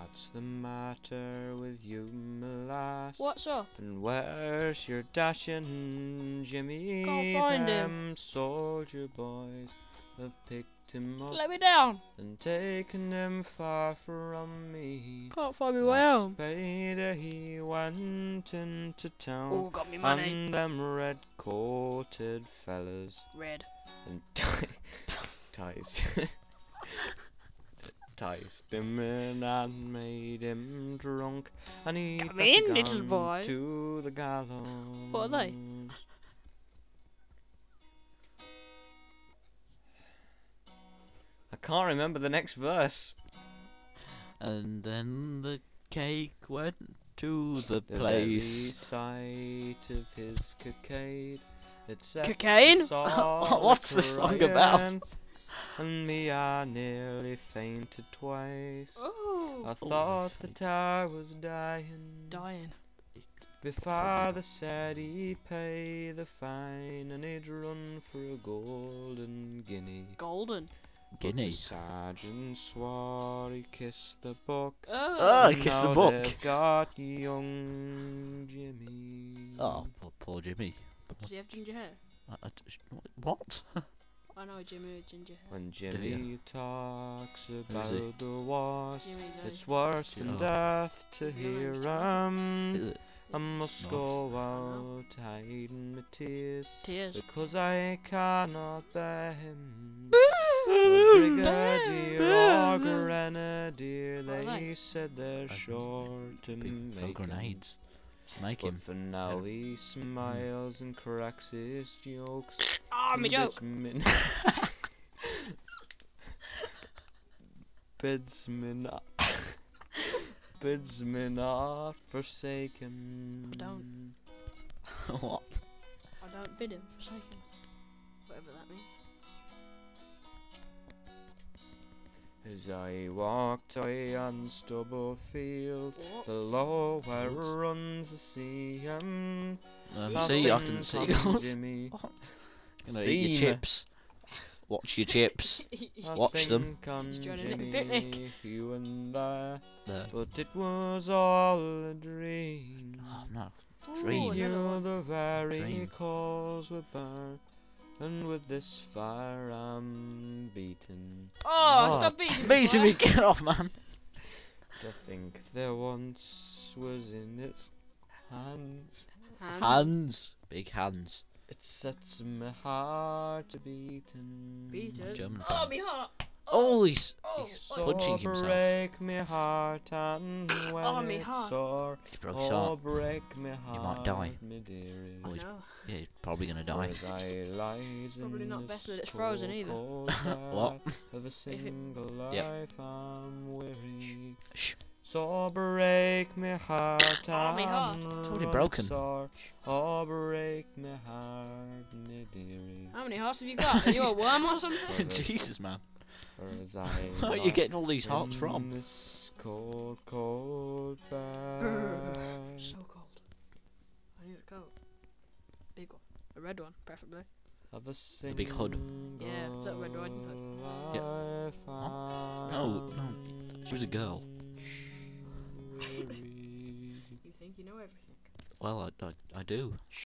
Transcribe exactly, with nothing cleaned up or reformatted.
What's the matter with you, my lass? What's up? And where's your dashing Jimmy? Can't find him. Them soldier boys have picked him up Let me down. and taken him far from me. Can't find me way Last home. Friday he went into town Oh, got me money. and them red-coated fellas Red. and tie ties enticed him in and made him drunk, and he Come in, little gone boy. to the gallows. What are they? I can't remember the next verse. And then the cake went to the, The very place. sight of his cocaine, it set Cocaine? us all What's the song about? crying, and me I nearly fainted twice. Oh. I thought the tar was dying. Dying. The father said he'd pay the fine and he'd run for a golden guinea. Golden. But the Guineas. sergeant swore he kissed the book. Oh. Oh, and kiss the now book. they've got young Jimmy. Oh, poor, poor Jimmy. Does he have ginger hair? I, I, what? I know Jimmy with ginger hair. When ya? Jimmy talks he? about the war, Jimmy goes. it's worse than Oh. death to You hear Is him. it? I must Nice. go out hiding my tears, Tears. because I cannot bear him. Boo! Brigadier Boo! or grenadier, What are they they? said they're Uh, sure to Big make throw him. grenades. Make But him. for now he smiles and cracks his jokes. Ah, my and joke. bids me- bids me not bids me not forsake him. Don't. What? I don't bid him forsaken. Whatever that means. As I walked away on stubble field, What? below where Fields. runs the sea, um, Um, see, I can nothing see. comes Jimmy. What? Gonna See eat me. your chips. Watch your chips. Watch them. Nothing comes He's joining a Jimmy, picnic. you and I, There. but it was all a dream. Oh no. Ooh, Dream. You another one. the very Dream. coals were burnt, and with this fire I'm beaten. Oh, Oh, stop beating me. Beating boy. me, get off, man. To think there once was in its hands. Hand. Hands. Big hands. It sets my heart to beating. Beaten. German Oh, fan. me heart. Oh, he's, Oh, he's So punching himself. break me heart and when Oh, me it's heart. sore. He broke his Oh, heart. break me heart. might die. Me dearie. Oh, I he's know. Yeah, he's probably gonna For die. as I lies Probably in not this best that it's frozen cold, either. cold What? bath Of a single Yep. life I'm weary. Shh. So break me heart Oh, me heart. and Totally run broken. sore. Oh, break me heart, me dearie. How many hearts have you got? Are you a worm or something? For Jesus, man. For as I Where are you lie getting all these hearts in from? this cold, cold Brr. bath. So cold. I need a coat. Big one. A red one, preferably. Of a The big hood. Yeah, that Red Riding Hood. Yeah. life No, no. She was a girl. I'm weary. You think you know everything? Well, I, I, I do.